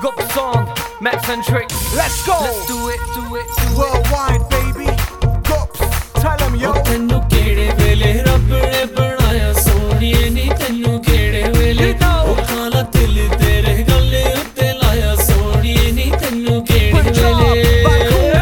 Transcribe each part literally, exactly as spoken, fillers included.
Gups on, Max and Trick. Let's go. Let's do it, do it, do Worldwide, baby. Gups, tell them yo. ਤੈਨੂੰ ਕਿਹੜੇ ਵੇਲੇ ਰੱਬ ਨੇ ਬਣਾਇਆ ਸੋਹਣੀਏ ਨੀ ਤੈਨੂੰ ਕਿਹੜੇ ਵੇਲੇ ਉਹ ਕਾਲਾ ਦਿਲ ਤੇਰੇ ਗੱਲ ਉੱਤੇ ਲਾਇਆ ਸੋਹਣੀਏ ਨੀ ਤੈਨੂੰ ਕਿਹੜੇ ਵੇਲੇ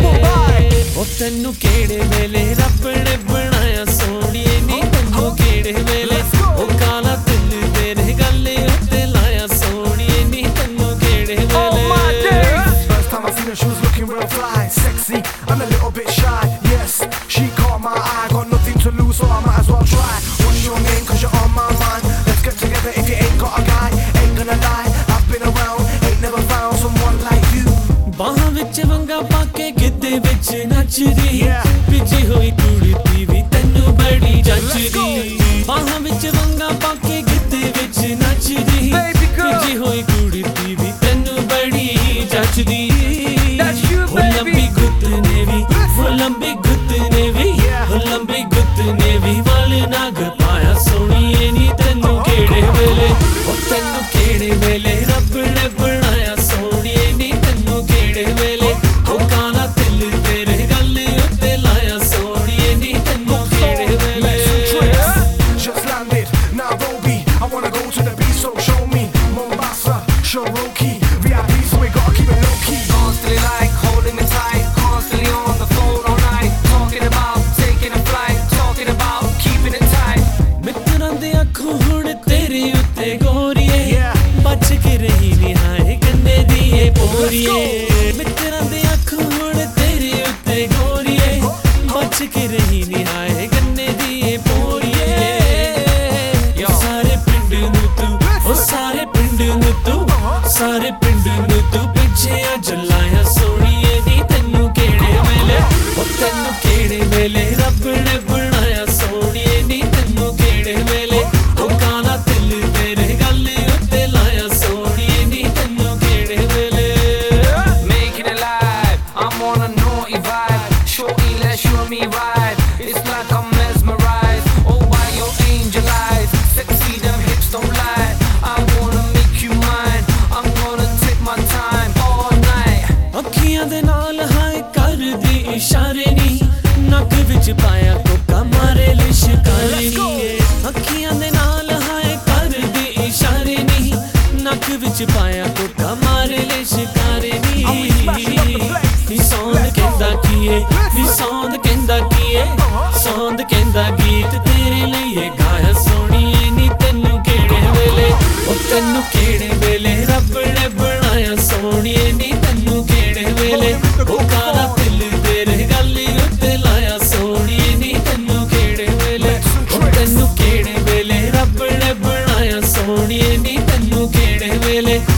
ਉਹ ਤੈਨੂੰ ਕਿਹੜੇ ਵੇਲੇ ਰੱਬ ਨੇ ਬਣਾਇਆ ਸੋਹਣੀਏ ਨੀ ਤੈਨੂੰ ਕਿਹੜੇ ਵੇਲੇ ਉਹ ਕਾਲਾ ਦਿਲ ਤੇਰੇ ਗੱਲ ਉੱਤੇ ਲਾਇਆ ਸੋਹਣੀਏ ਨੀ ਤੈਨੂੰ ਕਿਹੜੇ ਵੇਲੇ First time I seen her, she was looking real fly, sexy and a little bit shy. Yes, she caught my eye, got nothing to lose, so I might as well try. What's your name? Cause you're on my mind. Let's get together if you ain't got a guy. Ain't gonna lie, I've been around, ain't never found someone like you. ਬਾਹਾਂ ਵਿੱਚ ਵੰਗਾ ਪਾ ਕੇ ਗਿੱਧੇ ਵਿੱਚ ਨੱਚਦੀ ਭਿੱਜੀ ਹੋਈ ਕੁੜੀ ਦੀ ਵੀ ਤੈਨੂੰ ਬੜੀ ਜੱਚਦੀ ਬਾਹਾਂ ਵਿੱਚ ਵੰਗਾ ਪਾ ਕੇ ਗਿੱਧੇ ਵਿੱਚ ਨੱਚਦੀ ਭਿੱਜੀ ਹੋਈ ਕੁੜੀ ਦੀ ਵੀ ਤੈਨੂੰ ਬੜੀ ਜੱਚਦੀ ਉਹ ਲੰਬੀ ਗੁੱਤ ਨੇ ਵੀ ਉਹ ਲੰਬੀ ਗੁੱਤ ਨੇ ਵੀ ਉਹ ਲੰਬੀ ਗੁੱਤ ਨੇ ਵੀ ਵਾਲ ਨਾਗ ਪਾਇਆ ਸੋਹਣੀਏ ਨੀ ਤੈਨੂੰ ਕਿਹੜੇ ਵੇਲੇ ਉਹ ਤੈਨੂੰ ਕਿਹੜੇ ਵੇਲੇ ਰੱਬ ਨੇ ਬਣਾਇਆ ਸੋਹਣੀਏ ਨੀ ਤੈਨੂੰ ਕਿਹੜੇ ਵੇਲੇ ਉਹ ਕਾਲਾ ਦਿਲ ਤੇਰੇ ਗੱਲ ਉੱਤੇ ਲਾਇਆ ਸੋਹਣੀਏ ਨੀ ਤੈਨੂੰ ਕਿਹੜੇ ਵੇਲੇ Just landed, Nairobi. I wanna go to the beach, so show me Mombasa, Cherokee, V I P, so we gotta keep it low key. Constantly like holding me tight, constantly on the phone all night, talking about taking a flight, talking about keeping it tight. ਮਿੱਤਰਾਂ ਦੇ ਅੱਖੋਂ ਹੁਣ ਤੇਰੇ ਉੱਤੇ ਗੋਰੀਏ ਬਚ ਕੇ ਰਹੀ ਨਿਹਾਏ ਕੰਨੇ ਦੀ ਏ ਪੋਰੀਏ ਮਿੱਤਰਾਂ ਦੇ ਅੱਖੋਂ ਹੁਣ ਤੇਰੇ ਉੱਤੇ ਗੋਰੀਏ ਬਚ ਕੇ ਰਹੀ ਨਿਹਾਏ ਕੰਨੇ ਦੀ ਏ ਪੋਰੀਏ ਉਹ ਸਾਰੇ ਪਿੰਡ ਨੂੰ ਤੂੰ ਉਹ ਸਾਰੇ ਪਿੰਡ ਨੂੰ ਤੂੰ ਸਾਰੇ ਪਿੰਡ ਨੂੰ ਤੂੰ ਪਿੱਛੇ ਆ ਜਲਾਇਆ ਸੋਹਣੀਏ ਨੀ ਤੈਨੂੰ ਕਿਹੜੇ ਵੇਲੇ ਉਹ ਤੈਨੂੰ ਕਿਹੜੇ ਵੇਲੇ ਰੱਬ ਨੇ ਬਣਾਇਆ ਸੋਹਣੀਏ ਨੀ ਤੈਨੂੰ ਕਿਹੜੇ ਵੇਲੇ ਉਹ ਕਾਲਾ ਦਿਲ ਤੇਰੇ ਗੱਲ ਉੱਤੇ ਲਾਇਆ ਸੋਹਣੀਏ ਨੀ ਤੈਨੂੰ ਕਿਹੜੇ ਵੇਲੇ Making it live, I'm on a naughty vibe. Shorty, let's show me vibe. It's like I'm mesmerized. Oh, why your angel eyes? Sexy, them hips don't lie. I wanna make you mine. I'm gonna take my time all night. ਅੱਖੀਆਂ ਦੇ ਨਾਲ ਹਾਏ ਕਰਦੀ ਇਸ਼ਾਰੇ ਨੀ ਨੱਕ ਵਿੱਚ ਪਾਇਆ ਕੋਕਾ ਮਾਰੇ ਲਿਸ਼ਕਾਰੇ ਨੀ ਅੱਖੀਆਂ ਦੇ ਨਾਲ ਹਾਏ ਕਰਦੀ ਇਸ਼ਾਰੇ ਨੀ ਨੱਕ ਵਿੱਚ ਪਾਇਆ ਕੋਕਾ ਮਾਰੇ ਲਿਸ਼ਕਾਰੇ ਨੀ ਨੀ ਸੌਂਦ ਕਹਿੰਦਾ ਕੀਏ ਨੀ ਸੌਂਦ ਕਹਿੰਦਾ ਕੀਏ ਸੌਂਦ ਕਹਿੰਦਾ ਗੀਤ ਤੇਰੇ ਲਈ ਇਹ ਗਾਇਆ ਸੋਹਣੀਏ ਨੀ ਤੈਨੂੰ ਕਿਹੜੇ ਵੇਲੇ ਉਹ ਤੈਨੂੰ ਕਿਹੜੇ ਵੇਲੇ ਰੱਬ ਨੇ ਬਣਾਇਆ ਸੋਹਣੀਏ ਨੀ ਤੈਨੂੰ ਕਿਹੜੇ ਵੇਲੇ ਉਹ ਕਾਲਾ ਦਿਲ ਤੇਰੇ ਗੱਲ ਉੱਤੇ ਲਾਇਆ ਸੋਹਣੀਏ ਨੀ ਤੈਨੂੰ ਕਿਹੜੇ ਵੇਲੇ ਉਹ ਤੈਨੂੰ ਕਿਹੜੇ ਵੇਲੇ ਰੱਬ ਨੇ ਬਣਾਇਆ ਸੋਹਣੀਏ ਨੀ ਤੈਨੂੰ ਕਿਹੜੇ ਵੇਲੇ